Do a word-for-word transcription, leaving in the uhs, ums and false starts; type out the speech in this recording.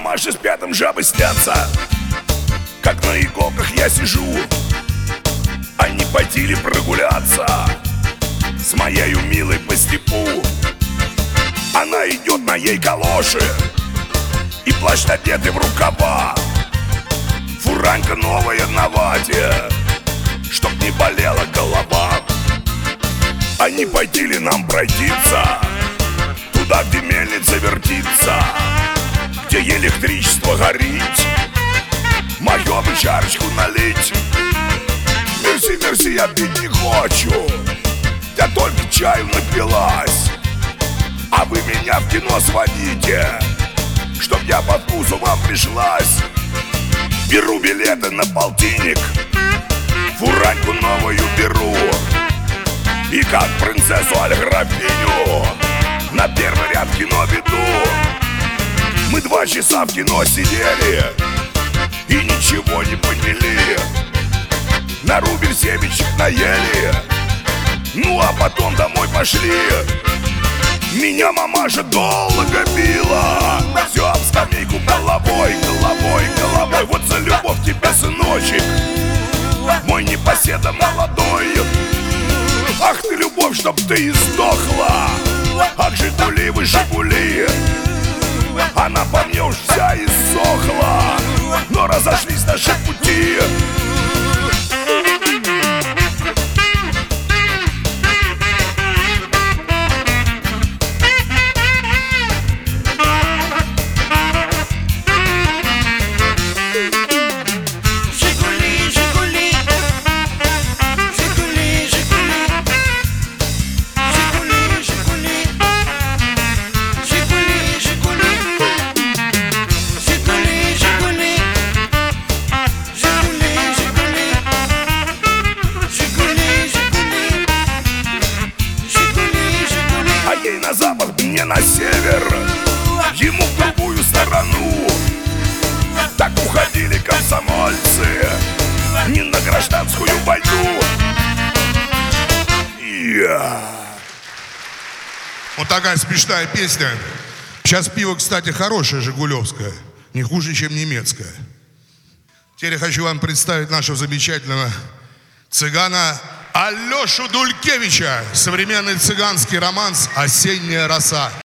мамаши с пятым жабы снятся, как на иголках я сижу. А не пойти ли прогуляться с моею милой по степу? Она идет на ей калоши и плащ надетый в рукава, фуранка новая на вате, чтоб не болела голова. А не пойти ли нам пройтиться туда, где мельница вертится, где электричество горит, мою бы чарочку налить? Мерси, мерси, я пить не хочу, я только чаю напилась, а вы меня в кино сводите, чтоб я по вкусу вам пришлась. Беру билеты на полтинник, фураньку новую беру, и как принцессу Аль-Графиню на первый ряд кино веду. Мы два часа в кино сидели и ничего не поняли, на рубль семечек наели, ну а потом домой пошли. Меня мамаша долго била, все об скамейку головой, головой, головой. Вот за любовь тебе, сыночек, мой непоседа молодой. Ах ты, любовь, чтоб ты и сдохла. Ах, жигули вы, жигули, она по мне уж вся иссохла, но разошлись наши пути. На запад, мне на север, ему в другую сторону. Так уходили комсомольцы не на гражданскую войну. Yeah. Вот такая смешная песня. Сейчас пиво, кстати, хорошее, жигулевское, не хуже, чем немецкое. Теперь я хочу вам представить нашего замечательного цыгана Алешу Дулькевича. Современный цыганский романс «Осенняя роса».